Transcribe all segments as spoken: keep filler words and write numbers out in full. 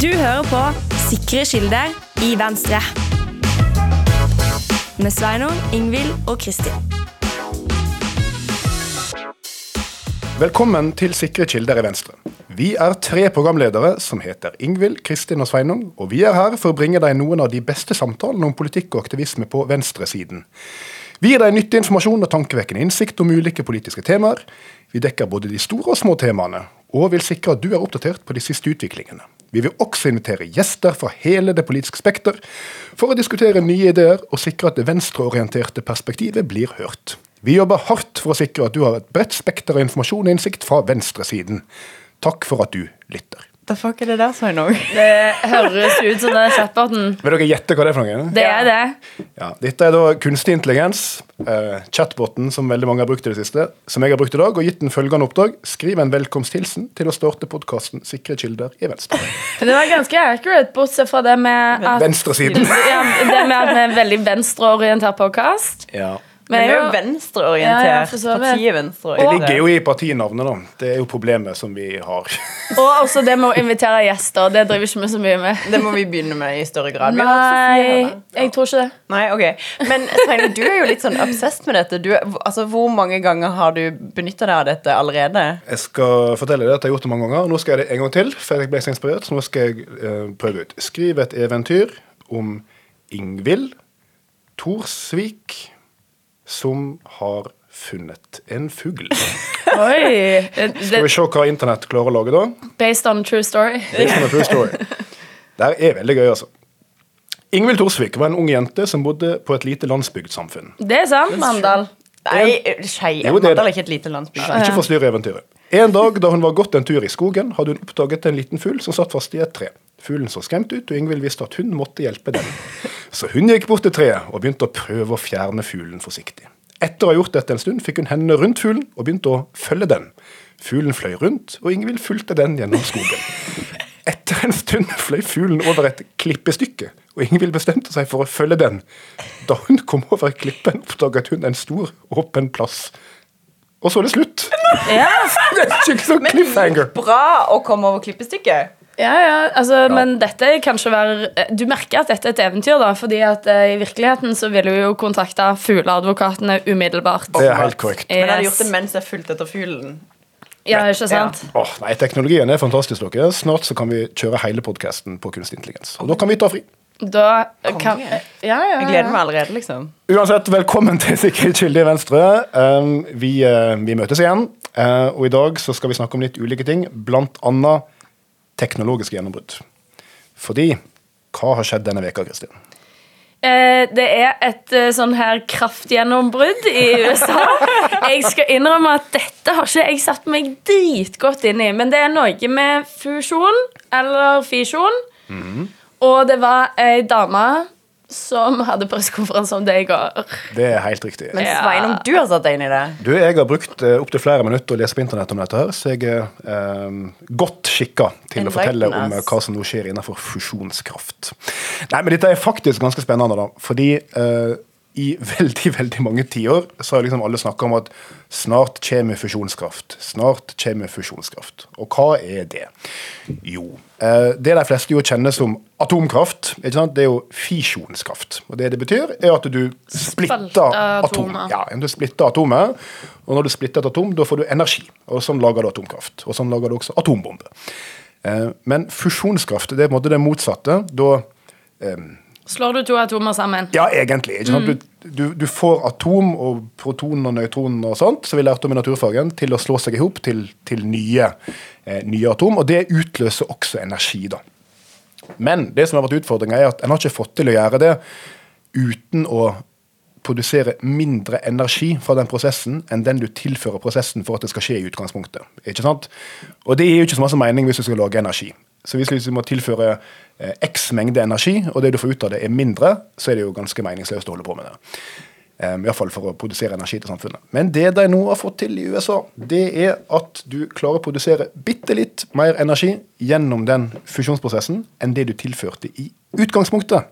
Du hører på Sikre kilder i Venstre. Med Sveinung, Ingvild og Kristin. Velkommen til Sikre kilder i Venstre. Vi er tre programledere som heter Ingvild, Kristin og Sveinung, og vi er her for å bringe deg noen av de beste samtalene om politikk og aktivisme på venstresiden. Vi gir deg nyttig informasjon og tankevekkende innsikt om ulike politiske temaer. Vi dekker både de store og små temaene, og vil sikre at du er oppdatert på de siste utviklingene. Vi vil også invitere gjester fra hele det politiske spekter for å diskutere nye ideer og sikre at det venstreorienterte perspektivet blir hørt. Vi jobber hardt for å sikre at du har et bredt spekter av informasjon og innsikt fra venstresiden. Takk for at du lytter. Da fuck er det der, Sveinung? Det høres ut som det er chatboten. Vil dere gjette hva det er for noe? Det er det. Ja, dette er da kunstig intelligens, uh, chatboten som veldig mange har brukt i det siste, som jeg har brukt i dag, og gitt den følgende oppdrag. Skriv en velkomsthilsen til å starte podcasten Sikre kilder i Venstre. Det var ganske accurate, bortsett fra det med at... Venstresiden. Ja, det med at vi er en veldig venstreorientert podcast. Ja. Men det er jo venstreorientert. Ja, ja, for så vidt. Partiet Det venstreorientert. ligger jo i partinavnet da. Det er jo problemet som vi har. Og også det med å invitere gjester. Det driver ikke vi så mye med. Det må vi begynne med i større grad. Vi har hatt Sofie her, Nei, da. jeg tror ikke det. Nei, ok. Men Sveinung, du er jo litt sånn obsessed med dette. Du, altså, hvor mange ganger har du benyttet deg av dette allerede? Jeg skal fortelle deg at jeg har gjort det mange ganger. Nå skal jeg det en gang til, for jeg ble så inspirert, så nå skal jeg uh, prøve ut. Skriv et eventyr om Ingvild Thorsvik som har funnet en fugl. Oi. Det, Skal vi se hva internett klarer å lage da? based on true story. Det er en true story. Det her er veldig gøy, altså. Ingvild Thorsvik var en ung jente som bodde på et lite landsbygdsamfunn. Det er sant, Mandal. Nei, skei. Jo, det er det. Mandal er ikke et lite landsby. Ikke forstyrre eventyret. En dag da hun var gått en tur i skogen, hadde hun oppdaget en liten fugl som satt fast i et tre. Fuglen så skremt ut, og Ingvild visste at hun måtte hjelpe den. Så hun gikk bort til treet og begynte å prøve å fjerne fuglen forsiktig. Etter å ha gjort dette en stund, fikk hun hendene rundt fuglen og begynte å følge den. Fuglen fløy rundt, og Ingvild fulgte den gjennom skogen. Etter en stund fløy fuglen over et klippestykke, og Ingvild bestemte seg for å følge den. Da hun kom over klippen, oppdaget hun en stor, åpen plass. Og så er det slutt. Ja, Det er ikke sånn cliffhanger. Bra å komme over klippestykket. ja, ja, altså, men dette kan ikke være... Du merker at dette er et eventyr da, fordi at uh, i virkeligheten så vil du jo kontakte fugleadvokatene umiddelbart. Det er helt korrekt. Men jeg hadde Yes. gjort det mens jeg fulgte etter fuglen. Ja, ikke sant? Åh, nei, teknologien er fantastisk, dere. Snart så kan vi kjøre hele podcasten på kunstig intelligens. Og da kan vi ta fri. Da kan... Konge. Ja, ja, Jeg gleder meg allerede, liksom. Uansett, velkommen til Sikre kilder i Venstre. Um, vi, uh, vi møtes igjen, uh, og i dag så skal vi snakke om litt ulike ting, blant annet teknologiske gjennombrudd. Fordi, hva har skjedd denne veka, Kristin? Eh, det er et eh, sånn her kraftgjennombrudd i U S A. Jeg skal innrømme at dette har ikke jeg satt meg dritgodt inn i, men det er noe med fusjon, eller fisjon. Mhm. Og det var ei dame som hadde pressekonferanse om det i går. Det er helt riktig. Men Ja. Sveinung, du har satt deg inn i det. Du, jeg har brukt uh, opp til flere minutter å lese på internett om dette her, så jeg er um, godt skikka til å Enlighten fortelle om uh, us. hva som nå skjer innenfor fusjonskraft. Nei, men dette er faktisk ganske spennende da, fordi uh, i veldig, veldig mange tiår så har liksom alle snakket om at snart kommer fusjonskraft, snart kommer fusjonskraft. Og hva er det? Jo, uh, det de fleste jo kjenner som atomkraft, ikke sant? Det er jo fisjonskraft. Og det det betyr er at du splitter Spalter atom. atomer. Ja, du splitter atomet, og når du splitter et atom, da får du energi. Og sånn lager du atomkraft. Og sånn lager du også atombombe. Eh, men fusjonskraft, det er på en måte det motsatte. Da eh, Slår du to atomer sammen? Ja, egentlig. Ikke sant? Du, du, du får atom og proton og nøytron og sånt, så vi lærte om i naturfagen, til å slå seg ihop til, til nye, eh, nye atom, og det utløser også energi da. Men det som har vært utfordringen er at en har ikke fått til å gjøre det uten å produsere mindre energi fra den prosessen enn den du tilfører prosessen for at det skal skje i utgangspunktet. Ikke sant? Og det er jo ikke så masse mening hvis du skal lage energi. Så hvis du må tilføre eh, x mengde energi, og det du får ut av det er mindre, så er det jo ganske meningsløst å holde på med det. Um, I hvert fall for å produsere energi til samfunnet. Men det de nå har fått til i U S A, det er at du klarer å produsere bitte litt mer energi gjennom den fusjonsprosessen enn det du tilførte i utgangspunktet.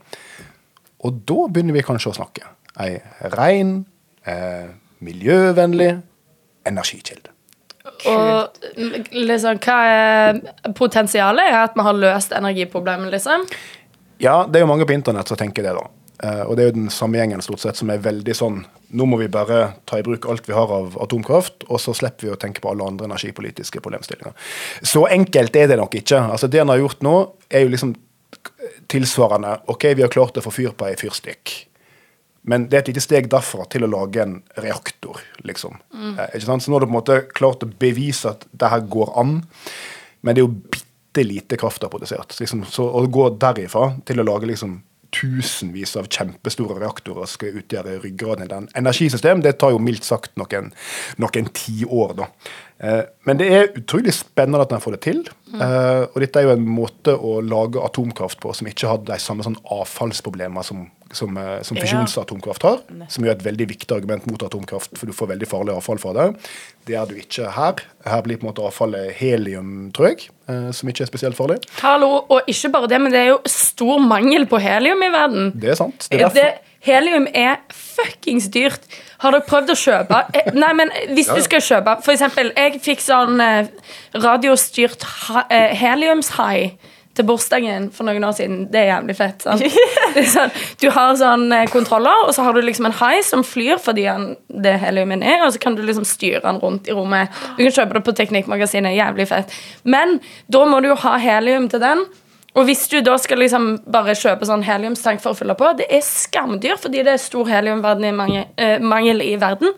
Og da begynner vi kanskje å snakke. En ren, eh, miljøvennlig energikilde. Og liksom, hva er potensialet er at vi har løst energiproblemet, liksom? Ja, det er jo mange på internett som tenker det da. Uh, og det er jo den samme gjengen stort sett som er veldig sånn, nå må vi bare ta i bruk alt vi har av atomkraft, og så slipper vi å tenke på alle andre energipolitiske problemstillinger. Så enkelt er det nok ikke. Altså det han har gjort nå er jo liksom tilsvarende, ok, vi har klart å få fyr på en fyrstikk. Men det er et lite steg derfra til å lage en reaktor, liksom. Mm. Uh, ikke sant? Så nå har du på en måte klart å bevise at det her går an, men det er jo bitte lite kraft har produsert. Liksom. Så å gå derifra til å lage liksom tusenvis av kjempestore reaktorer skal utgjøre ryggraden i den. Energisystem, det tar jo mildt sagt noen, noen ti år da. Eh, men det er utrolig spennende at den får det til. Mm. Eh, og dette er jo en måte å lage atomkraft på som ikke har de samme sånn avfallsproblemer som, som, som fisjonsatomkraft har, som er et veldig viktig argument mot atomkraft, for du får veldig farlig avfall fra det. Det er du ikke her. Her blir på en måte avfallet helium, tror jeg, eh, som ikke er spesielt farlig. Hallo, og ikke bare det, men det er jo stor mangel på helium i verden. Det er sant. Det er det, helium er fuckings dyrt. Har dere prøvd å kjøpe? Nei, men hvis ja, ja. du skal kjøpe, for eksempel, jeg fikk sånn eh, radiostyrt ha, eh, heliumshai til bursdagen for noen år siden. Det er jævlig fett, sant? Det er sånn, du har sånn eh, kontroller, og så har du liksom en hai som flyr fordi han, det heliumen er, og så kan du liksom styre han rundt i rommet. Du kan kjøpe det på Teknikkmagasinet, jævlig fett. Men da må du jo ha helium til den, og hvis du da skal liksom bare kjøpe sånn heliumstank for å fylle på, det er skamdyr, fordi det er stor heliumverden i mange, eh, mangel i verden.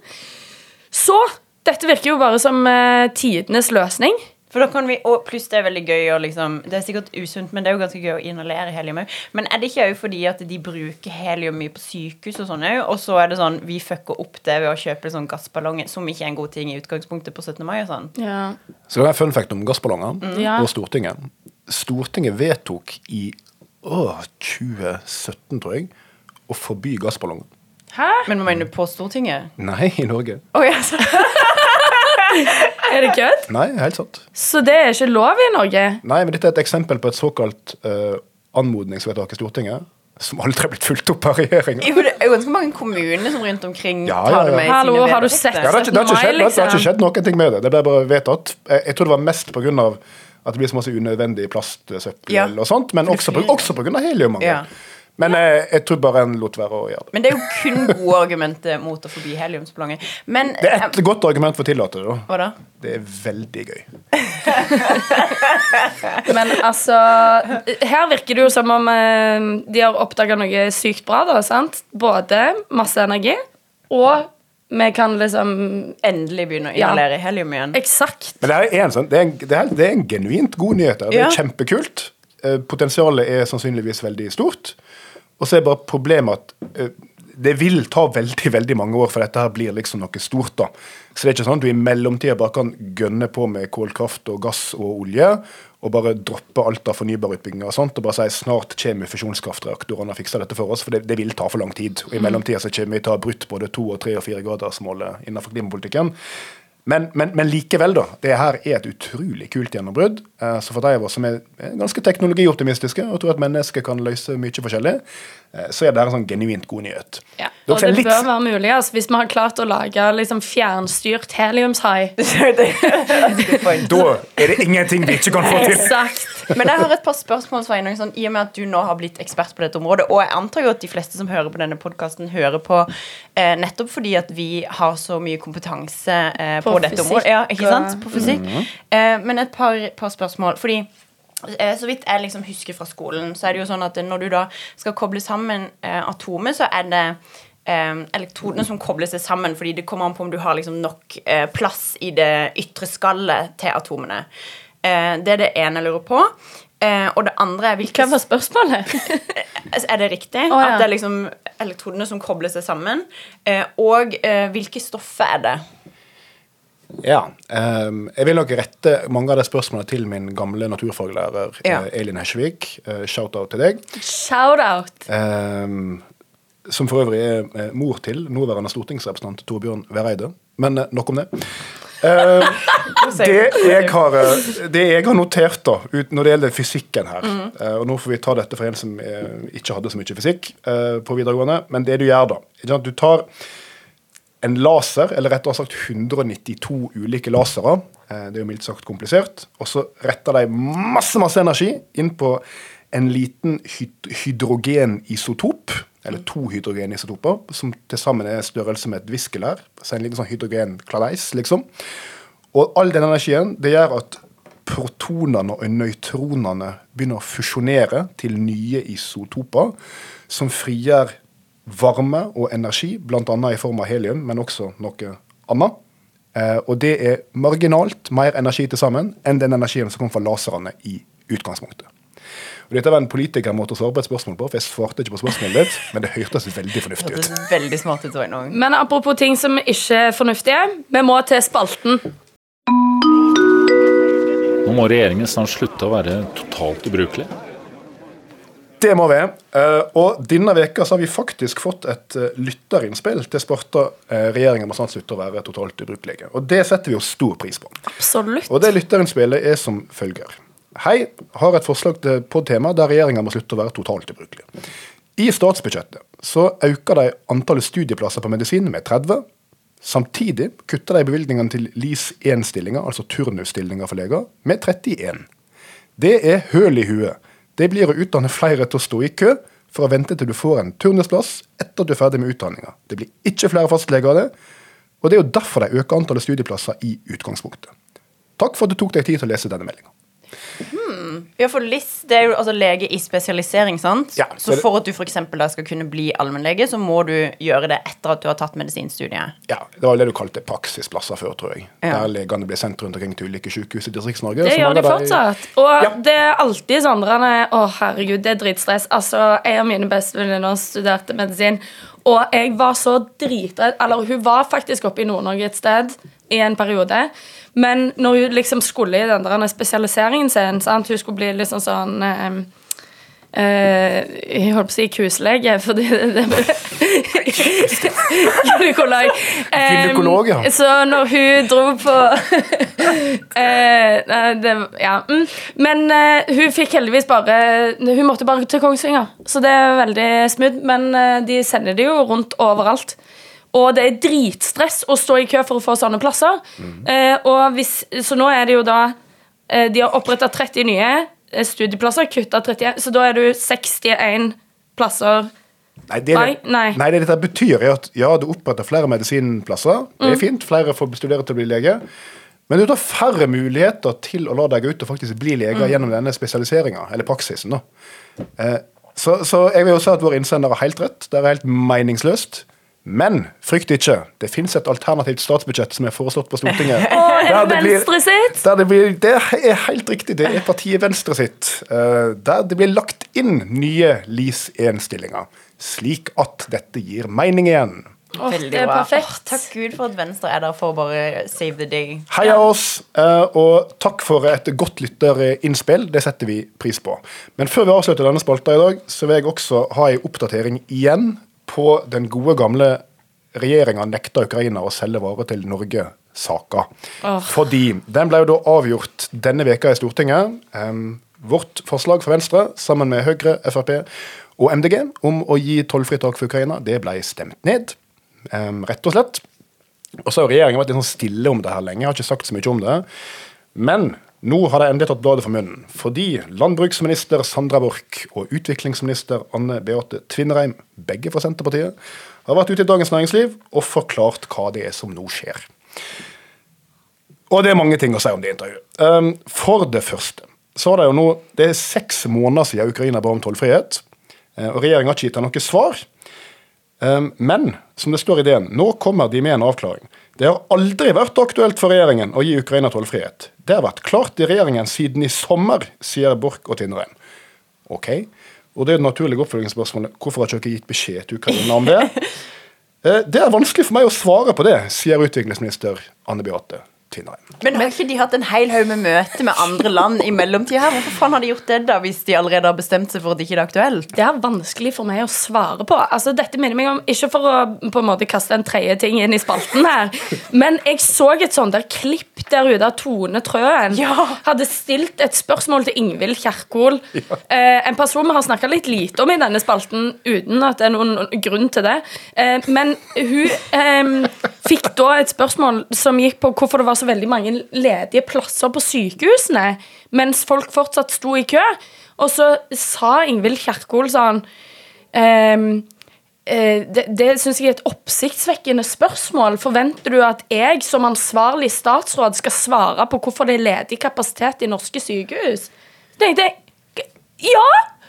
Så dette virker jo bare som eh, tidenes løsning. For da kan vi, og pluss det er veldig gøy å liksom, det er sikkert usunt, men det er jo ganske gøy å inhalere helium også. Men er det ikke jo fordi at de bruker helium mye på sykehus og sånn også, og så er det sånn, vi fucker opp det ved å kjøpe sånn gassballonger, som ikke er en god ting i utgangspunktet på syttende mai og sånn. Ja. Så det er en fun fact om gassballonger mm. ja. og Stortinget. Stortinget vedtok i åh, tjue sytten, tror jeg, å forby gassballonger. Hæ? Men hva mener du på Stortinget? Nei, i Norge. Åh, oh, ja, så... Er det kødd? Nei, helt sant. Så det er ikke lov i Norge? Nei, men dette er et eksempel på et såkalt uh, anmodningsvedtak i Stortinget, som aldri har blitt fulgt opp av regjeringen. Jo, det er jo ganske mange kommuner som rundt omkring ja, tar det ja, ja. med i Hallo, sine har du sett ja, det, har ikke, det, har ikke skjedd, liksom? det har ikke skjedd noen ting med det. Det ble bare vedtatt. Jeg, jeg tror det var mest på grunn av at det blir så masse unødvendig plastsøppel ja. og sånt, men også på, også på grunn av heliummangel. Ja. Men jeg, jeg tror bare en lot være å gjøre det. Men det er jo kun gode argumenter mot å forbi heliumsballonger. Men det er et um, godt argument for å tillate det. Hva da? Det er veldig gøy. Men altså, her virker det jo som om eh, de har oppdaget noe sykt bra da, sant? Både masse energi, og vi kan liksom endelig begynne å inhalere ja. helium igjen. Eksakt. Men det er en, sånn, det er en, det er, det er en genuint god nyhet. Det er ja. kjempekult. Potensialet er sannsynligvis veldig stort. Og så er bare problemet at uh, det vil ta veldig, veldig mange år for dette her blir liksom noe stort da. Så det er ikke sånn at du i mellomtiden bare kan gønne på med kålkraft og gass og olje, og bare droppe alt av fornybarutbygginger og sånt, og bare si snart kommer fusjonskraftreaktorene og fikser dette for oss, for det, det vil ta for lang tid. Og i mellomtiden så kommer vi til å ha brutt både to og tre og fire gradersmålet innenfor klimapolitikken. Men, men, men likevel da, det her er et utrolig kult gjennombrudd. Eh, så for de av oss som er ganske teknologioptimistiske og tror at mennesker kan løse mye forskjellig, eh, så er det her en sånn genuint god nyhet. Ja, og det litt... bør være mulig, altså, hvis vi har klart å lage liksom, fjernstyrt heliumshai. Da er det ingenting vi ikke kan få til. Exakt. Men jeg har et par spørsmål, Sveinung, sånn, i og med at du nå har blitt ekspert på dette området, og jeg antar jo at de fleste som hører på denne podcasten hører på eh, nettopp fordi at vi har så mye kompetanse eh, på, på dette området. Ja, ikke sant? På fysikk. Mm-hmm. eh, men et par, par spørsmål, fordi eh, så vidt jeg liksom husker fra skolen, så er det jo sånn at når du da skal koble sammen eh, atomer, så er det eh, elektronene som kobler seg sammen, fordi det kommer an på om du har liksom nok eh, plass i det ytre skallet til atomene. Eh, det er det ene jeg lurer på. Eh, og det andre er hvilke... Hva var spørsmålet? Er det riktig? Oh, ja. At det er liksom elektronene som kobler seg sammen. Eh, og eh, hvilke stoffer er det? Ja, um, jeg vil nok rette mange av de spørsmålene til min gamle naturfaglærer ja. uh, Elin Hesjevik. Uh, shout-out til deg. Shout-out! Um, som for øvrig er uh, mor til nåværende stortingsrepresentant Torbjørn Vereide. Men uh, nok om det. Uh, det, jeg har, det jeg har notert da, ut, når det gjelder fysikken her, mm. uh, og nå får vi ta dette for en som uh, ikke hadde så mye fysikk uh, på videregående, men det du gjør da, du tar en laser, eller rett og slett hundre nittito ulike lasere. Det er jo mildt sagt komplisert. Og så retter de masse, masse energi inn på en liten hyd hydrogenisotop, eller to hydrogenisotoper, som til sammen er størrelse med et viskelær. Så en liten sånn hydrogenkladeis, liksom. Og all den energien, det gjør at protonene og nøytronene begynner å fusjonere til nye isotoper, som frigjør varme og energi, blant annet i form av helium, men også noe annet. Eh, og det er marginalt mer energi til sammen enn den energien som kom fra laserne i utgangspunktet. Og dette var en politikermåte å svare på et spørsmål på, for jeg svarte ikke på spørsmålet ditt, men det hørtes veldig fornuftig ut. Det hørtes veldig smart ut. Men apropos ting som ikke er fornuftige, vi må til spalten. Nå må regjeringen snart slutte å være totalt ubrukelig. Det må vi. Og denne veka så har vi faktisk fått et lytterinnspill til Sparta. Regjeringen må snart slutte å være totalt ubrukelige. Og det setter vi jo stor pris på. Absolutt. Og det lytterinnspillet er som følger. Hei, har et forslag på et tema der regjeringen må slutte å være totalt ubrukelige. I statsbudsjettet så øker de antallet studieplasser på medisin med tretti. Samtidig kutter de bevilgningene til L I S én-stillinger, altså turnusstillinger for leger, med trettien. Det er høl i huet. Det blir å utdanne flere til å stå i kø for å vente til du får en turnusplass etter at du er ferdig med utdanninga. Det blir ikke flere fastleger av det, og det er jo derfor de øker antallet studieplasser i utgangspunktet. Takk for at du tok deg tid til å lese denne meldingen. Hmm. Ja, for L I S, det er jo altså lege i spesialisering, sant? Ja, så, så for at du for eksempel da skal kunne bli allmennlege, så må du gjøre det etter at du har tatt medisinstudiet. Ja, det var det du kalte praksisplasser før, tror jeg. Ja. Der legene ble sendt rundt omkring til ulike sykehus i Distrikts-Norge. Det gjør de fortsatt. Og ja. Det er alltid sånn, å herregud, det er dritstress. Altså, jeg og mine bestevenninner studerte medisin, og jeg var så dritredd, eller hun var faktisk oppe i Nord-Norge et sted i en periode, men når hun liksom skulle i den der spesialiseringen sin, sant? Hun skulle bli liksom sånn eh, eh, jeg holdt på å si kuslege, fordi det, det gynekolog. Gynekolog, ja. Så når hun dro på eh, det, ja. mm. Men eh, hun fikk heldigvis bare, hun måtte bare til Kongsvinger, så det er veldig smooth, men eh, de sender det jo rundt overalt. Og det er dritstress å stå i kø for å få sånne plasser. Mm. Eh, og hvis, så nå er det jo da eh, de har opprettet tretti nye eh, studieplasser, kuttet tretti, så da er du sekstien plasser. Nei, det, nei, nei. nei, det dette betyr er at ja, du oppretter flere medisinplasser. Det er mm. fint, flere får studere til å bli lege. Men du tar færre muligheter til å la deg ut og faktisk bli lege mm. gjennom denne spesialiseringen, eller praksisen. Da. Eh, så, så jeg vil jo si at våre innsender har helt rett. Det er helt meningsløst. Men frykt ikke, det finnes et alternativt statsbudsjett som er foreslått på Stortinget. Åh, er det Venstre sitt? Der det, blir, det er helt riktig, det er partiet Venstre sitt. Uh, der det blir lagt inn nye L I S én-stillinger, slik at dette gir mening igjen. Oh, det er perfekt. Oh, takk Gud for at Venstre er der for å bare save the day. Heia oss, uh, og takk for et godt lytterinnspill, det setter vi pris på. Men før vi avslutter denne spalta i dag, så vil jeg også ha en oppdatering igjen på den gode gamle regjeringen nekta Ukraina å selge varer til Norge-saka. Oh. Fordi den ble jo da avgjort denne veka i Stortinget. Um, vårt forslag for Venstre, sammen med Høyre, F R P og M D G, om å gi tollfritak for Ukraina, det ble stemt ned. Um, rett og slett. Og så har regjeringen vært litt sånn stille om det her lenge, jeg har ikke sagt så mye om det. Men nå har de endelig tatt bladet for munnen, fordi landbruksminister Sandra Borch og utviklingsminister Anne Beate Tvinnereim, begge fra Senterpartiet, har vært ute i Dagens Næringsliv og forklart hva det er som nå skjer. Og det er mange ting å si om det intervjuet. Um, for det første, så er det jo nå, det er seks måneder siden Ukraina ba om tollfrihet, og regjeringen har ikke gitt noe svar. Um, men, som det står i ideen, nå kommer de med en avklaring. Det har aldri vært aktuelt for regjeringen å gi Ukraina tollfrihet. Det har vært klart i regjeringen siden i sommer, sier Borch og Tvinnereim. Ok, og det er det naturlige oppfølgingsspørsmålet. Hvorfor har dere ikke gitt beskjed til Ukraina om det? Det er vanskelig for meg å svare på det, sier utviklingsminister Anne Beate. Tvinnereim. Men har ikke de hatt en hel haug med møte med andre land i mellomtiden her? Hvorfor faen har de gjort det da, hvis de allerede har bestemt seg for at det ikke er aktuelt? Det er vanskelig for meg å svare på. Altså, dette minner meg om, ikke for å på en måte kaste en tredje ting inn i spalten her, men jeg så et sånt der klipp der ute av Tone Trøen. Ja. Hadde stilt et spørsmål til Ingvild Kjerkol. Ja. Eh, en person vi har snakket litt lite om i denne spalten, uten at det er noen grunn til det. Eh, men hun eh, fikk da et spørsmål som gikk på hvorfor det var så veldig mange ledige plasser på sykehusene, mens folk fortsatt sto i kø. Og så sa Ingvild Kjerkol sånn ehm, eh, det, det synes jeg er et oppsiktsvekkende spørsmål. Forventer du at jeg som ansvarlig statsråd skal svare på hvorfor det er ledig kapasitet i norske sykehus? Så tenkte jeg, ja!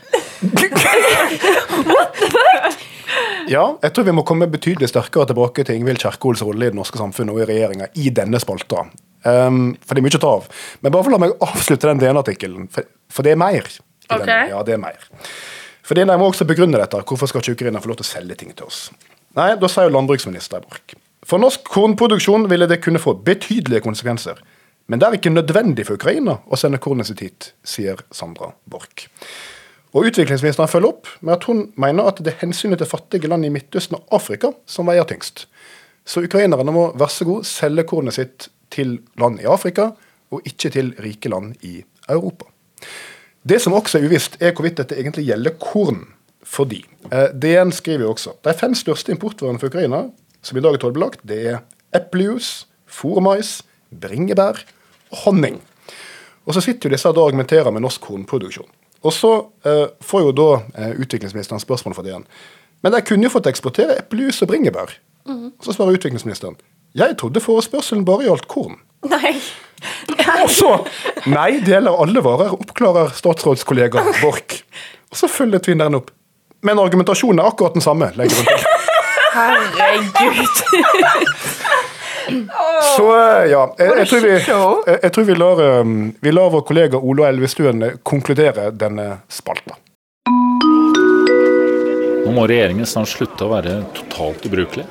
What the fuck? Ja, jeg tror vi må komme betydelig sterkere tilbake til Ingvild Kjerkols rolle i det norske samfunnet og i regjeringen i denne spalta. Um, for det er mye å ta av. Men bare for la meg avslutte den D N-artikkelen, for, for det er mer. Okay. Den. Ja, det er mer. For det er må også begrunne dette. Hvorfor skal ikke Ukraina få lov til å selge ting til oss? Nei, da sier jo landbruksminister Borch. For norsk kornproduksjon ville det kunne få betydelige konsekvenser. Men det er ikke nødvendig for Ukraina å sende kornet sitt hit, sier Sandra Borch. Og utviklingsministeren følger opp med at hun mener at det er hensynet til fattige land i Midtøsten og Afrika som veier tyngst. Så ukrainerne må vær så god selge kornet sitt til land i Afrika, og ikke til rike land i Europa. Det som også er uvisst, er hvorvidt dette egentlig gjelder korn. Fordi, eh, D N skriver jo også, de fem største importvarene for Ukraina, som i dag er tollbelagt, det er eplejus, fôrmais, bringebær og honning. Og så sitter jo disse og argumenterer med norsk kornproduksjon. Og så eh, får jo da eh, utviklingsministeren spørsmål for det igjen. Men de kunne jo fått eksportere eplejus og bringebær. Mm. Og så svarer utviklingsministeren, jeg trodde forespørselen bare gjaldt korn. Nei. Og så, nei, det gjelder alle varer, oppklarer statsrådskollega Borch. Og så følger Tvinnereim opp. Men argumentasjonen er akkurat den samme, legger hun til. Herregud. Så ja, jeg, jeg, tror vi, jeg, jeg tror vi lar, vi lar vår kollega Ola Elvestuen konkludere denne spalta. Nå må regjeringen snart slutte å være totalt ubrukelig.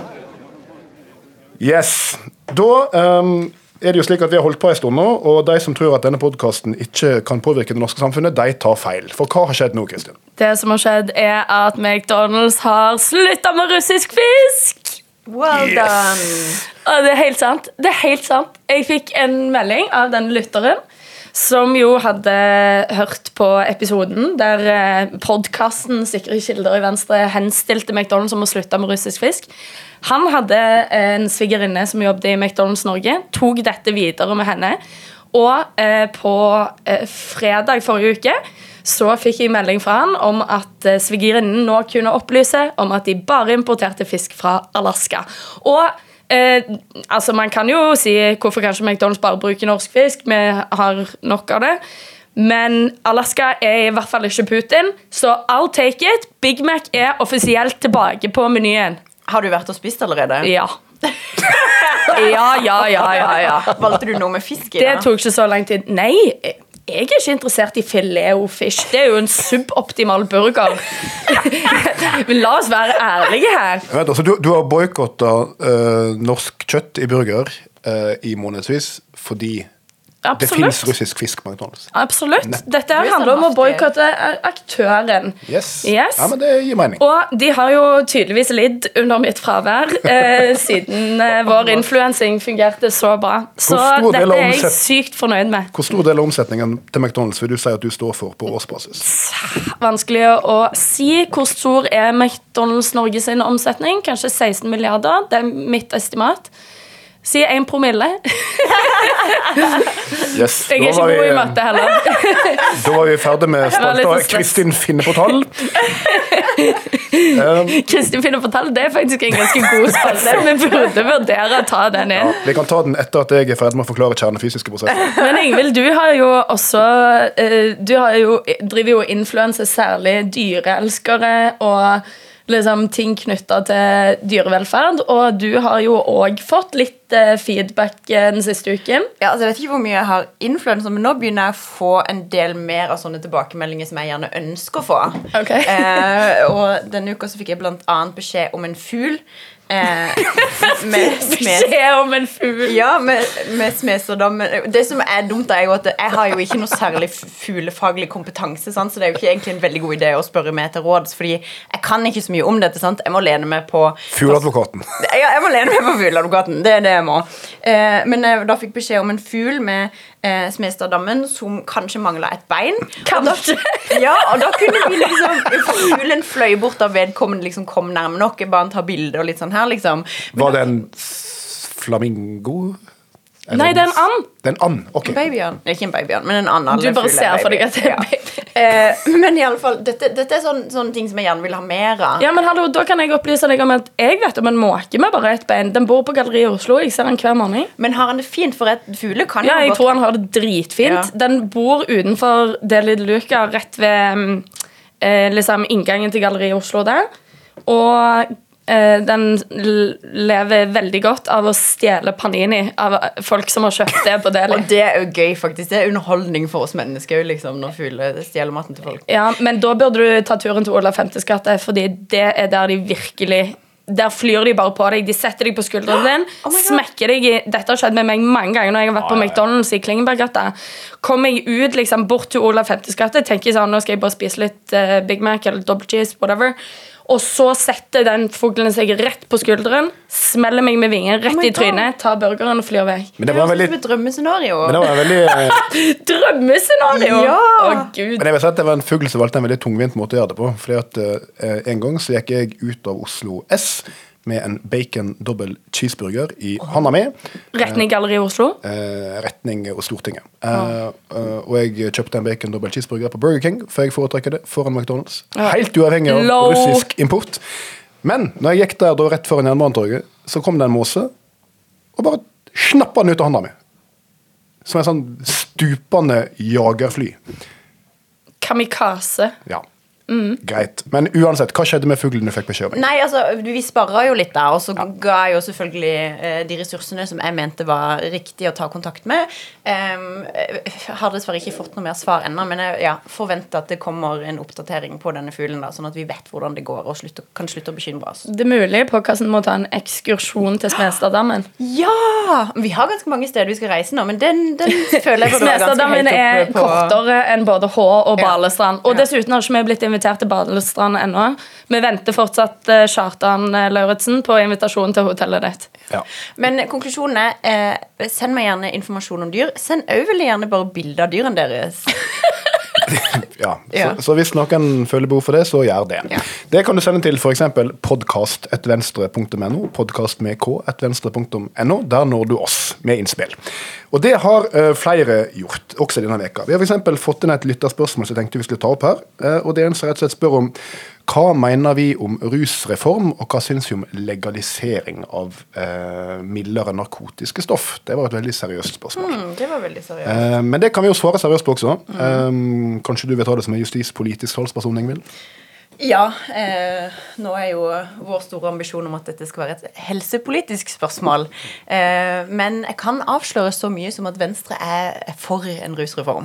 Yes. Da um, er det jo slik at vi har holdt på en stund nå, og de som tror at denne podcasten ikke kan påvirke det norske samfunnet, de tar feil. For hva har skjedd nå, Kristin? Det som har skjedd er at McDonald's har sluttet med russisk fisk. Well Yes. done. Og det er helt sant. Det er helt sant. Jeg fikk en melding av den lytteren som jo hadde hørt på episoden der eh, podcasten Sikre kilder i Venstre henstilte McDonald's om å slutte med russisk fisk. Han hadde en svigerinne som jobbet i McDonald's Norge, tok dette videre med henne, og eh, på eh, fredag forrige uke så fikk jeg melding fra han om at eh, svigerinnen nå kunne opplyse om at de bare importerte fisk fra Alaska. Og eh, altså man kan jo si hvorfor kanskje McDonald's bare bruker norsk fisk, vi har nok av det. Men Alaska er i hvert fall ikke Putin, så I'll take it. Big Mac er offisielt tilbake på menyen. Har du vært og spist allerede? Ja. Ja, ja, ja, ja, ja. Valgte du noe med fisk i Det det? tok ikke så lang tid. Nei, jeg er ikke interessert i filet og fish. Det er jo en suboptimal burger. Men la oss være ærlige her. Vet, altså, du, du har boykottet uh, norsk kjøtt i burger uh, i månedsvis fordi Absolutt. det finnes russisk fisk på McDonald's. Absolutt. Nett. Dette Du er handler om å sånn boykotte aktøren. Yes. Yes. Ja, men det gir mening. Og de har jo tydeligvis lidd under mitt fravær, eh, siden eh, vår influensing fungerte så bra. Så stor del dette av er jeg omsett- sykt fornøyd med. Hvor stor del av omsetningen til McDonald's vil du si at du står for på årsbasis? Vanskelig å si. Hvor stor er McDonald's Norge sin omsetning? Kanskje seksten milliarder. Det er mitt estimat. Si en promille. Yes. Jeg er Da ikke var god i vi, matte heller. da var vi ferdig med var litt spalta så stress. Kristin finner på tall. Kristin finner på tall. Det er faktisk en ganske god spalte. Vi burde vurdere å ta den inn. Vi kan ta den etter at jeg er ferdig med å forklare kjernefysiske prosesser. Men Ingvild, du har jo også eh, Du har jo, driver jo influenser, særlig dyreelskere og liksom ting knyttet til dyrevelferd. Og du har jo også fått litt eh, feedback eh, den siste uken. Ja, altså Jeg vet ikke hvor mye jeg har influencer, men nå begynner jeg å få en del mer av sånne tilbakemeldinger som jeg gjerne ønsker å få. Ok. eh, og denne uka så fikk jeg blant annet beskjed om en fugl Eh, med smes... Beskjed om en fugl. Ja, med, med Smesterdam. Det som er dumt, er jo at jeg har jo ikke noe særlig fuglefaglig kompetanse, sant? Så det er jo ikke egentlig en veldig god idé å spørre meg til råds, fordi jeg kan ikke så mye om dette, sant? Jeg må lene meg på Fugleadvokaten. Ja, jeg må lene meg på fugleadvokaten. Det er det jeg må. Eh, men jeg da fikk beskjed om en fugl med eh, Smesterdammen som kanskje manglet et bein. Kanskje. Og da, ja, og da kunne vi liksom fuglen fløy bort da vedkommende liksom kom nærme nok. Jeg bare tar bilder og litt sånn her, liksom. Men Var da, det en s- flamingo? Eller Nei, det er en and. Det er en and, ok. babyan. Det er ikke en babyan, men en annen Du bare fugle ser for baby. deg at det er Ja. baby. Eh, men i alle fall, dette, dette er sånne, sånne ting som jeg gjerne vil ha mer av. Ja, men hallo, da kan jeg opplyse deg om at jeg vet om en måke med bare et bein. Den bor på Galleriet i Oslo. Jeg ser den hver morgen. Men har han det fint, for et fugle kan Ja, jo jeg godt... tror han har det dritfint. Ja. Den bor utenfor Deli de Luca, rett ved mm, eh, liksom inngangen til Galleriet i Oslo der. Og eh, den l- lever veldig godt av å stjele panini av folk som har kjøpt det på Deli. Og det er jo gøy, faktisk. Det er underholdning for oss mennesker, liksom, når fugler stjeler maten til folk. Ja, men da burde du ta turen til Olav Femtes gate, fordi det er der de virkelig Der flyr de bare på deg. De setter deg på skulderen din, Oh my God. smekker deg i Dette har skjedd med meg mange ganger når jeg har vært på McDonald's i Klingenberggata. Kommer jeg ut liksom bort til Olav Femtes gate, tenker jeg sånn, nå skal jeg bare spise litt eh, Big Mac eller double cheese, whatever. Og så setter den fuglen seg rett på skulderen, smeller meg med vingen rett Oh my i trynet, tar burgeren og flyr vekk. Men det Det var høres veldig, ut som et drømmescenario. men det var en veldig eh, Drømmescenario! Ja. Å, Gud. Men jeg vil si at det var en fugl som valgte en veldig tungvint måte å gjøre det på. Fordi at eh, en gang så gikk jeg ut av Oslo S med en bacon dobbel cheeseburger i handa mi, Retning Galleriet i Oslo. eh, retning og Stortinget. Eh, eh, og jeg kjøpte en bacon dobbel cheeseburger på Burger King, for jeg foretrekker det foran McDonald's. Helt uavhengig av Low. russisk import. Men når jeg gikk der da rett foran Jernbanetorget, så kom det en måse og bare snappa den ut av handa mi. Som en sånn stupende jagerfly. Kamikaze. Ja. Greit. Men uansett, hva skjedde med fuglen du fikk beskjed om? Nei, altså, vi sparret jo litt der, og så ga jeg jo selvfølgelig eh, de ressursene som jeg mente var riktig å ta kontakt med. Um, jeg har dessverre ikke fått noe mer svar ennå, men jeg ja, forventer at det kommer en oppdatering på denne fuglen, da, sånn at vi vet hvordan det går og slutte, kan slutte å bekymre oss. Det er mulig podcasten må ta en ekskursjon til Smestadammen. Ja! Vi har ganske mange steder vi skal reise nå, men den, den føler jeg burde være ganske Smestadammen er høyt oppe på... kortere enn både Hå og Ja. Balestrand. Og Ja. dessuten har ikke vi blitt invitert til Balestrand ennå. Vi venter fortsatt uh, Kjartan uh, Lauritzen på invitasjonen til hotellet ditt. Ja. Men konklusjonen er, eh, send meg gjerne informasjon om dyr. Send også veldig gjerne bare bilder av dyrene deres. Ja. Ja. Så, så hvis noen føler behov for det, så gjør det. Ja. Det kan du sende til for eksempel podcast at venstre punktum no, podcast med k at venstre punktum no. Der når du oss med innspill. Og det har uh, flere gjort, også denne veka. Vi har for eksempel fått inn et lytterspørsmål som jeg tenkte vi skulle ta opp her. Uh, og det er en som rett og slett spør om hva mener vi om rusreform, og hva synes vi om legalisering av uh, mildere narkotiske stoff? Det var et veldig seriøst spørsmål. Mm, det var veldig seriøst. Uh, men det kan vi jo svare seriøst på også. Um, kanskje du vil ta det som en justispolitisk talsperson, Ingvild? Ja, eh, nå er jo vår store ambisjon om at dette skal være et helsepolitisk spørsmål. Eh, men jeg kan avsløre så mye som at Venstre er er for en rusreform.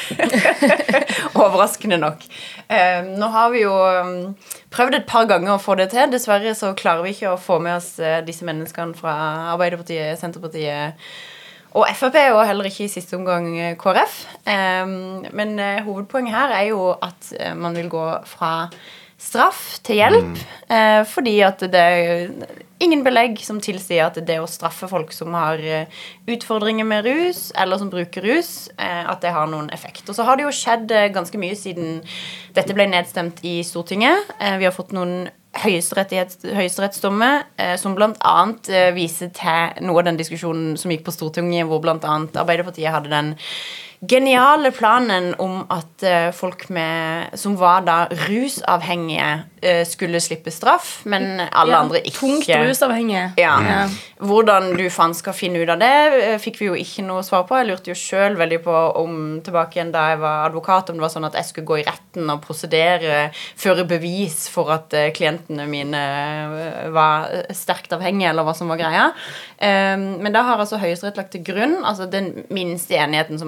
Overraskende nok. Eh, nå har vi jo um, prøvd et par ganger å få det til. Dessverre så klarer vi ikke å få med oss eh, disse menneskene fra Arbeiderpartiet, Senterpartiet og F P, og heller ikke i siste omgang eh, K R F. Eh, men eh, hovedpoenget her er jo at eh, man vil gå fra straff til hjelp, eh, fordi at det er ingen belegg som tilsier at det å straffe folk som har eh, utfordringer med rus, eller som bruker rus, eh, at det har noen effekt. Og så har det jo skjedd eh, ganske mye siden dette ble nedstemt i Stortinget. Eh, vi har fått noen høyesterettsdommer eh, som blant annet eh, viser til noe av den diskusjonen som gikk på Stortinget, hvor blant annet Arbeiderpartiet hadde den geniale planen om at uh, folk med, som var da rusavhengige, uh, skulle slippe straff, men alle Ja, andre ikke. Tungt rusavhengige. Ja. Ja. Hvordan du faen skal finne ut av det, uh, fikk vi jo ikke noe svar på. Jeg lurte jo selv veldig på om tilbake igjen da jeg var advokat, om det var sånn at jeg skulle gå i retten og prosedere, føre bevis for at uh, klientene mine uh, var sterkt avhengige, eller hva som var greia. Um, men da har altså Høyesterett lagt til grunn, altså den minste enigheten som man fant i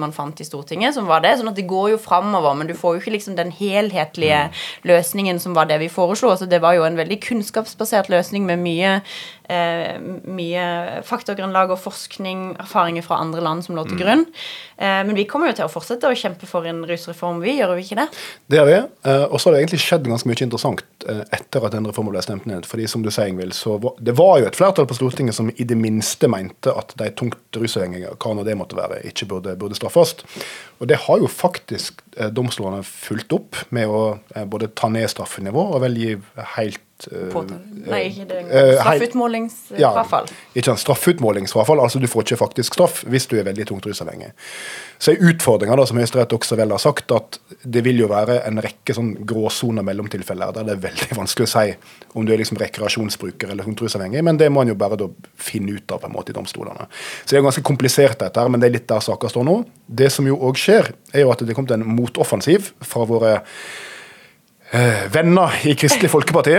i Stortinget, som var det, sånn at det går jo fremover, men du får jo ikke liksom den helhetlige løsningen som var det vi foreslo, så det var jo en veldig kunnskapsbasert løsning med mye Eh, mye faktagrunnlag og forskning, erfaringer fra andre land som lå til grunn. Eh, men vi kommer jo til å fortsette å kjempe for en rusreform, vi, gjør vi ikke det? Det gjør vi, eh, og så har det egentlig skjedd ganske mye interessant eh, etter at den reformen ble stemt ned, fordi som du sier, Ingvild, så var, det var jo et flertall på Stortinget som i det minste mente at de tungt rusavhengige, hva nå det måtte være, ikke burde, burde straffes. Og det har jo faktisk eh, domstolene fulgt opp med å eh, både ta ned straffenivå og vel gi helt Påtal. Nei, ikke det. Straffutmålingsfrafall. Ja, ikke en straffutmålingsfrafall, altså du får ikke faktisk straff hvis du er veldig tungt rusavhengig. Så er utfordringen da, som Høyesterett også vel har sagt, at det vil jo være en rekke sånn gråsoner mellomtilfeller, der det er veldig vanskelig å si om du er liksom rekreasjonsbruker eller tungt rusavhengig, men det må man jo bare da finne ut av på en måte i domstolene. Så det er ganske komplisert dette her, men det er litt der saker står nå. Det som jo også skjer, er jo at det kommer til en motoffensiv fra våre eh, venner i Kristelig Folkeparti,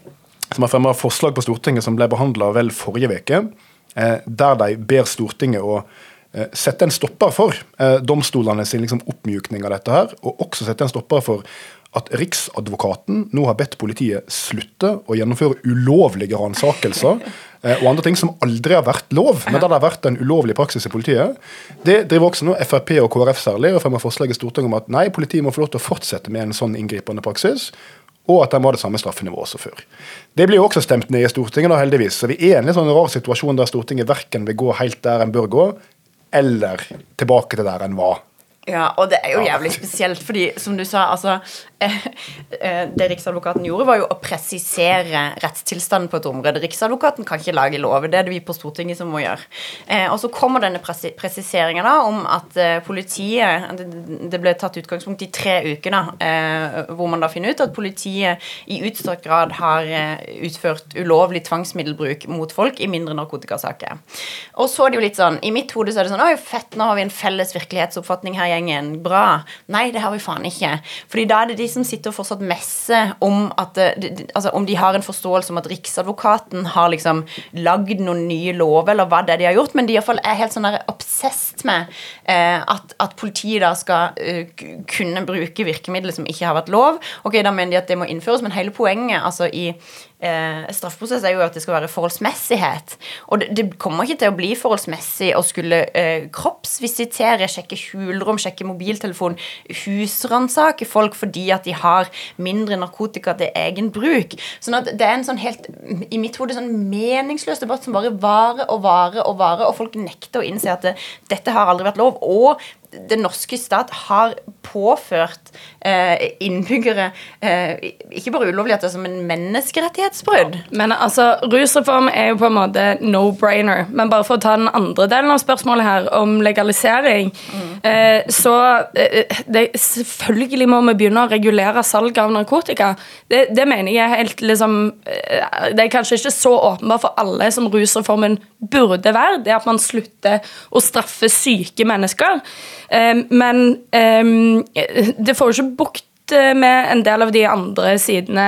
som har fremmet forslag på Stortinget som ble behandlet vel forrige veke, eh, der de ber Stortinget å eh, sette en stopper for eh, domstolene sin liksom, oppmjukning av dette her, og også sette en stopper for at Riksadvokaten nå har bedt politiet slutte å gjennomføre ulovlige ransakelser eh, og andre ting som aldri har vært lov, men der det har vært en ulovlig praksis i politiet. Det driver også nå F R P og K R F særlig, og fremmer forslag i Stortinget om at nei, politiet må få lov til å fortsette med en sånn inngripende praksis, og at de har det samme straffenivået som før. Det blir jo også stemt ned i Stortinget, da, heldigvis. Så vi er i en litt sånn rar situasjon der Stortinget hverken vil gå helt der en bør gå, eller tilbake til der en var. Ja, og det er jo jævlig spesielt, fordi som du sa, altså, eh, eh, det Riksadvokaten gjorde var jo å presisere rettstilstanden på et område. Riksadvokaten kan ikke lage lover, det er det vi på Stortinget som må gjøre. Eh, og så kommer denne presi- presiseringen da, om at eh, politiet, det, det ble tatt utgangspunkt i tre uker da, eh, hvor man da finner ut at politiet i utstrakt grad har eh, utført ulovlig tvangsmiddelbruk mot folk i mindre narkotikasaker. Og så er det jo litt sånn, i mitt hode så er det sånn, oi fett, nå har vi en felles virkelighetsoppfatning her gjengen, bra. Nei, det har vi faen ikke. Fordi da er det de som sitter og fortsatt messer om at, de, de, altså om de har en forståelse om at Riksadvokaten har liksom lagd noen nye lover, eller hva det er de har gjort, men de i hvert fall er helt sånn der obsessed med eh, at, at politiet da skal uh, kunne bruke virkemidler som ikke har vært lov. Ok, da mener de at det må innføres, men hele poenget, altså i Eh, straffeprosess er jo at det skal være forholdsmessighet, og det, det kommer ikke til å bli forholdsmessig å skulle eh, kroppsvisitere, sjekke skjulrom, sjekke mobiltelefon, husransake folk fordi at de har mindre narkotika til egen bruk, sånn at det er en sånn helt, i mitt hode, sånn meningsløs debatt som bare varer og varer og varer, og folk nekter å innse at det, dette har aldri vært lov, og den norske stat har påført eh, innbyggere eh, ikke bare ulovligheter som en menneskerettighetsbrudd. Men altså, rusreform er jo på en måte no-brainer, men bare for å ta den andre delen av spørsmålet her om legalisering, mm. eh, så eh, det, selvfølgelig må vi begynne å regulere salg av narkotika. Det, det mener jeg er helt liksom, eh, det er kanskje ikke så åpenbart for alle som rusreformen burde være, det at man slutter å straffe syke mennesker. Um, men um, det får jo ikke bukt med en del av de andre sidene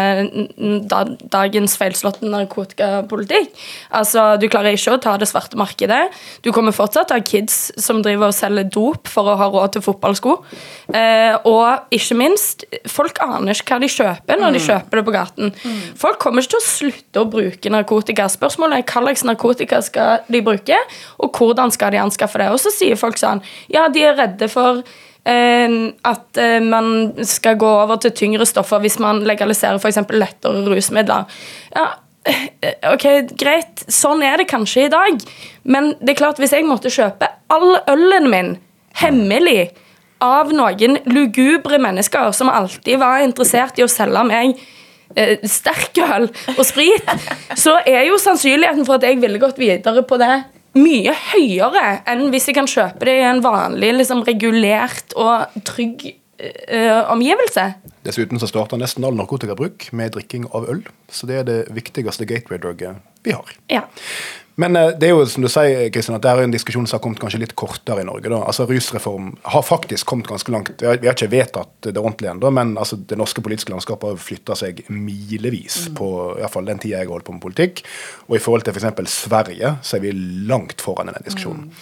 ved da, dagens feilslåtte narkotikapolitikk. Altså, du klarer ikke å ta det svarte markedet. Du kommer fortsatt til å ha kids som driver og selger dop for å ha råd til fotballsko. Eh, og ikke minst, folk aner ikke hva de kjøper når de kjøper det på gaten. Mm. Folk kommer ikke til å slutte å bruke narkotika. Spørsmålet er hva slags narkotika skal de bruke, og hvordan skal de anskaffe det. Og så sier folk sånn, ja, de er redde for at man skal gå over til tyngre stoffer hvis man legaliserer for eksempel lettere rusmidler. Ja, ok, greit, sånn er det kanskje i dag, men det er klart hvis jeg måtte kjøpe all ølen min hemmelig av noen lugubre mennesker som alltid var interessert i å selge meg sterk øl og sprit, så er jo sannsynligheten for at jeg ville gått videre på det mye høyere enn hvis jeg kan kjøpe det i en vanlig, liksom, regulert og trygg uh, omgivelse. Dessuten så starter nesten all narkotikabruk med drikking av øl, så det er det viktigste gateway-drugget vi har. Ja. Men uh, det er jo, som du sier, Kristian, at det er en diskusjon som har kommet kanskje litt kortere i Norge. Da. Altså, rusreform har faktisk kommet ganske langt. Vi har, vi har ikke vedtatt det ordentlig ennå, men altså, det norske politiske landskapet har flyttet seg milevis mm. på i hvert fall den tiden jeg har holdt på med politikk. Og i forhold til for eksempel Sverige, så er vi langt foran i den diskusjonen. Mm.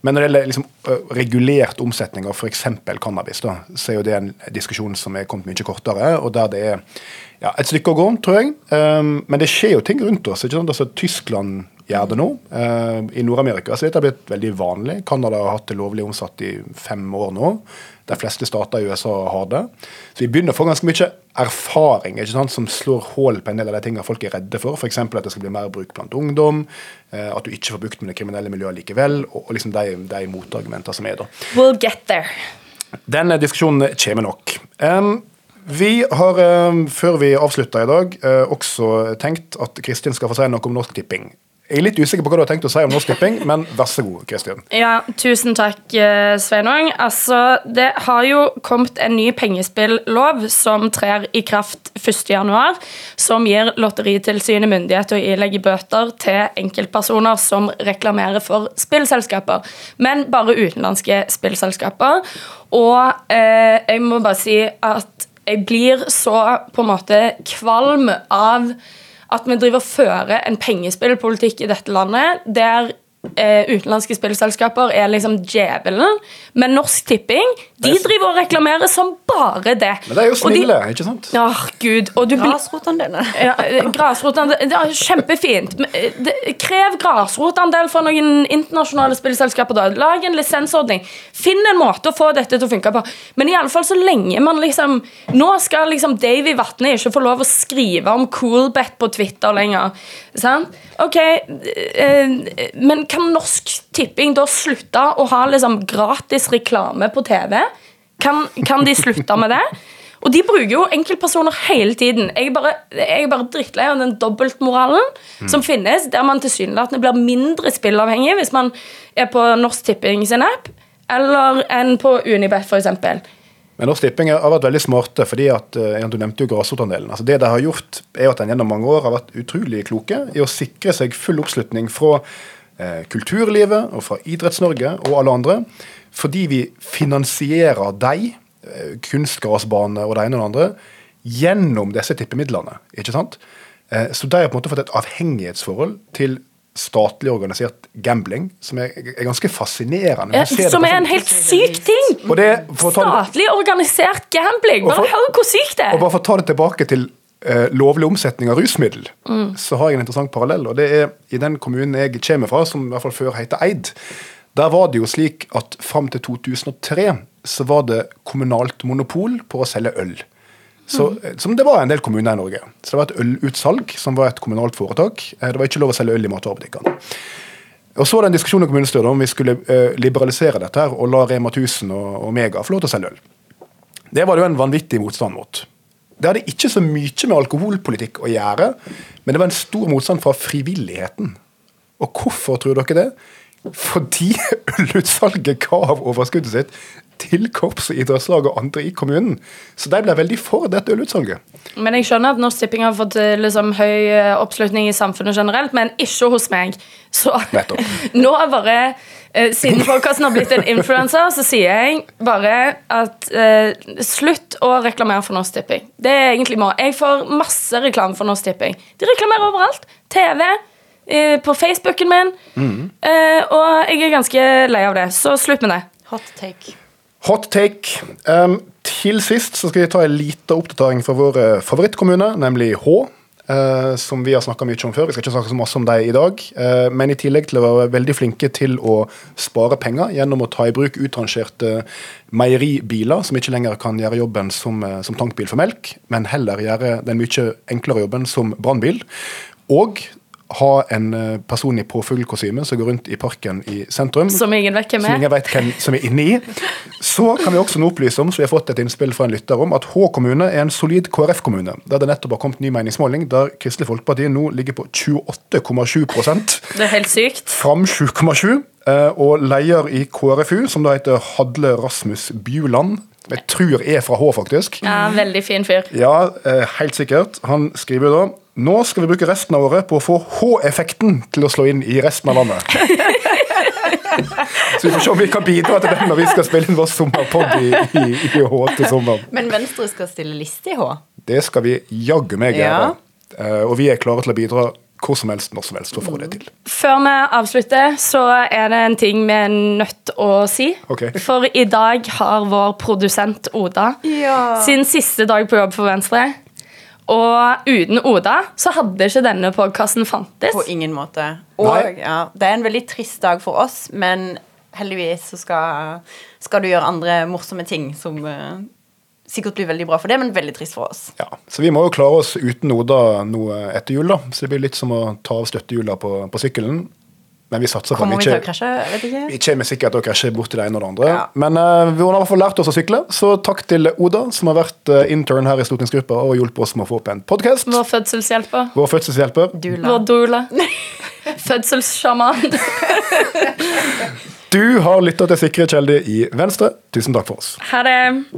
Men når det gjelder liksom, regulert omsetning av for eksempel cannabis, da, så er jo det en diskusjon som er kommet mye kortere, og der det er ja, et stykke å gå, tror jeg. Um, men det skjer jo ting rundt oss. Ikke sant? Altså, Tyskland gjør det nå. Uh, I Nord-Amerika så dette har blitt veldig vanlig. Kanada har hatt det lovlig omsatt i fem år nå. De fleste stater i U S A har det. Så vi begynner å få ganske mye erfaring ikke sant? Som slår hål på en del av de tingene folk er redde for. For eksempel at det skal bli mer bruk blant ungdom, uh, at du ikke får bukt med det kriminelle miljøet likevel, og, og liksom de, de motargumenter som er da. We'll get there. Den diskusjonen kommer nok. Um, Vi har, uh, før vi avslutter i dag, uh, også tenkt at Kristin skal få si noe om Norsk Tipping. Jeg er litt usikker på hva du har tenkt å si om Norsk Tipping, men vær så god, Kristin. Ja, tusen takk, Sveinung. Altså, det har jo kommet en ny pengespillov som trer i kraft første januar, som gir Lotteritilsynet myndighet til å ilegge bøter til enkeltpersoner som reklamerer for spillselskaper, men bare utenlandske spillselskaper. Og eh, jeg må bare si at jeg blir så på en måte kvalm av at vi driver og fører en pengespillpolitikk i dette landet, der eh, utenlandske spillselskaper er liksom djevelen, men Norsk Tipping, de driver og reklamerer som bare det. Men det er jo snille, de, ikke sant? Ja, Gud. Og du Grasrotandelen. Ja, grasrotandel, det er kjempefint. Det, krev grasrotandel for noen internasjonale spillselskaper da. Lag en lisensordning. Finn en måte å få dette til å funke på. Men i alle fall så lenge man liksom, nå skal liksom Davy Vatne ikke få lov å skrive om Coolbet på Twitter lenger. Sant? Ok, eh, men kan Norsk Tipping da slutte å ha liksom gratis reklame på T V? Kan, kan de slutte med det? Og de bruker jo enkeltpersoner hele tiden. Jeg er bare, jeg er bare drittlei av den dobbeltmoralen mm. som finnes, der man tilsynelatende blir mindre spillavhengig hvis man er på Norsk Tipping sin app, eller enn på Unibet, for eksempel. Men Norsk Tipping har vært veldig smarte, fordi at, du nevnte jo grasrotandelen. Altså det de har gjort, er at de gjennom mange år har vært utrolig kloke i å sikre seg full oppslutning fra eh, kulturlivet og fra Idretts-Norge og alle andre, fordi vi finansierer de, kunstgrasbane og det ene og det andre, gjennom disse tippemidlene, ikke sant? Så de har på en måte fått et avhengighetsforhold til statlig organisert gambling, som er, er ganske fascinerende. Ja, som er en helt syk ting! Og det, for å ta, statlig organisert gambling, bare hør hvor sykt det er! Og bare for å ta det tilbake til uh, lovlig omsetning av rusmiddel, mm. så har jeg en interessant parallell, og det er i den kommunen jeg kommer fra, som i hvert fall før heter Eid. Der var det jo slik at frem til to tusen og tre så var det kommunalt monopol på å selge øl. Så, mm. Som det var en del kommuner i Norge. Så det var et ølutsalg som var et kommunalt foretak. Det var ikke lov å selge øl i matvarebutikkene. Og så var det en diskusjon i kommunestyret om vi skulle uh, liberalisere dette her og la Rema tusen og, og Mega få lov til å selge øl. Det var det jo en vanvittig motstand mot. Det hadde ikke så mye med alkoholpolitikk å gjøre, men det var en stor motstand fra frivilligheten. Og hvorfor tror dere det? Fordi ølutsalget gav overskuddet sitt til korps og idrettslag og andre i kommunen. Så de ble veldig for dette ølutsalget. Men jeg skjønner at Norsk Tipping har fått liksom, høy oppslutning i samfunnet generelt, men ikke hos meg. Så nå er bare, eh, siden podcasten har blitt en influencer, så sier jeg bare at eh, slutt å reklamere for Norsk Tipping. Det er egentlig må. Jeg får masse reklame for Norsk Tipping. De reklamerer overalt. T V, på Facebooken min, mm. uh, og jeg er ganske lei av det, så slutt med det. Hot take. Hot take. Um, til sist så skal vi ta en liten oppdatering fra vår favorittkommune, nemlig H, uh, som vi har snakket mye om før. Vi skal ikke snakke så masse om det i dag, uh, men i tillegg til å være veldig flinke til å spare penger gjennom å ta i bruk utrangerte meieribiler, som ikke lenger kan gjøre jobben som, som tankbil for melk, men heller gjøre den mye enklere jobben som brannbil, og ha en person i påfuglkostyme som går rundt i parken i sentrum. Som ingen vet hvem er. Som ingen vet hvem som er inne i. Så kan vi også nå opplyse om, så vi har fått et innspill fra en lytter om, at H kommune er en solid K R F-kommune, der det nettopp har kommet ny meningsmåling, der Kristelig Folkeparti nå ligger på tjueåtte komma sju prosent. Det er helt sykt. Fram sju komma sju, og leier i K R F U, som da heter Hadle Rasmus Bjuland, jeg tror er fra H, faktisk. Ja, veldig fin fyr. Ja, helt sikkert. Han skriver da, nå skal vi bruke resten av året på å få H-effekten til å slå inn i resten av landet. Så vi får se om vi kan bidra til den når vi skal spille inn vår sommerpodd i, i, i H til sommeren. Men Venstre skal stille liste i H? Det skal vi jaggu meg gjøre. Ja. Uh, og vi er klare til å bidra hvor som helst, når som helst, for å få det til. Før vi avslutter, så er det en ting vi er nødt å si. Ok. For i dag har vår produsent Oda sin siste dag på jobb for Venstre. Og uten Oda så hadde ikke denne podcasten fantes. På ingen måte. Og ja, det er en veldig trist dag for oss, men heldigvis så skal, skal du gjøre andre morsomme ting som uh, sikkert blir veldig bra for det, men veldig trist for oss. Ja, så vi må jo klare oss uten Oda nå etter jul da. Så det blir litt som å ta av støttehjula på, på sykkelen. Men vi satser på Kommer at vi vi til å ikke, krasje? Jeg vet ikke. vi kommer sikkert til å krasje bort til det ene og det andre. Ja. Men uh, vi har i hvert fall lært oss å sykle, så takk til Oda, som har vært uh, intern her i stortingsgruppa og hjulpet oss med å få opp en podcast. Vår fødselshjelper. Vår fødselshjelper. Dula. Vår doula. Fødselssjaman. Du har lyttet til Sikre Kjeldi i Venstre. Tusen takk for oss. Ha det.